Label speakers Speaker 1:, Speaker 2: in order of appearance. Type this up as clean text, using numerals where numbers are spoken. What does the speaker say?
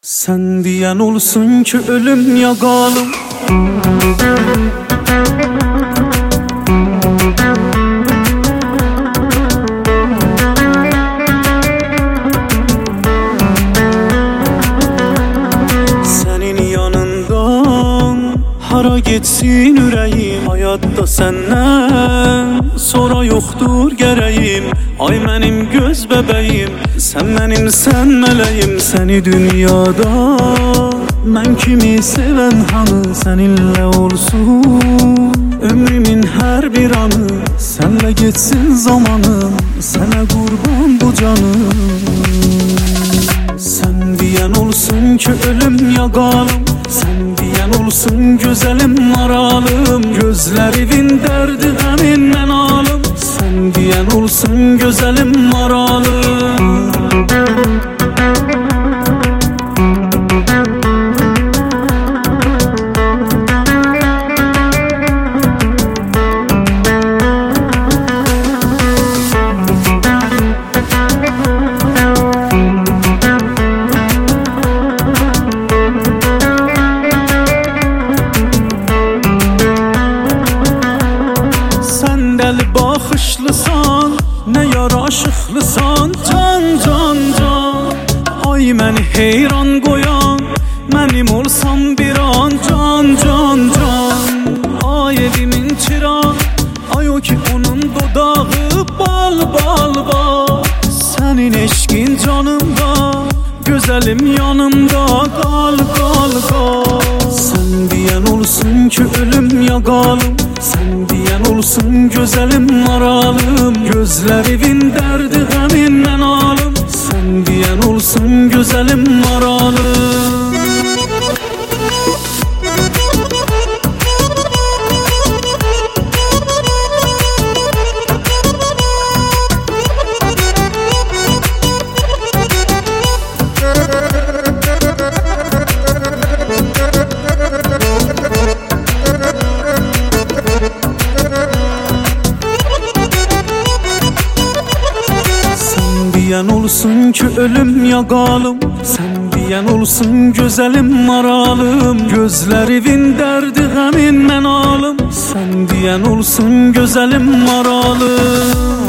Speaker 1: Sen diyen olsun ki ölüm ya qalım. Senin yanından hara geçsin ürəyim. Hayatta senden sonra yoktur gereğim. Ay mənim göz bəbəyim, sen mənim sən mələyim. Seni dünyada mən kimi sevən hanı, seninle olsun ömrümün her bir anı. Senle geçsin zamanım, sana kurban bu canım. Sen diyen olsun ki ölüm ya qalım. Sen diyen olsun güzelim maralım. Gözlerinin derdi həmindən alım. Sen diyen olsun güzelim maralım. Dəli baxışlısan, nə yaraşıqlısan. Can, can, can, ay məni heyran qoyan, mənim olsam bir an. Can, can, can, ay evimin çıran, ay o ki onun dodağı bal, bal, bal. Sənin eşqin canımda, gözəlim yanımda. Qal, qal, qal. Sen diyen olsun ki ölüm ya qalım. Sen diyen olsun güzelim maralım. Gözlerinin derdi həmindən alım. Sen diyen olsun güzelim maralım. Diyen olsun ki ölüm ya qalım. Sen diyen olsun güzelim maralım. Gözlerinin derdi həmindən alım. Sen diyen olsun güzelim maralım.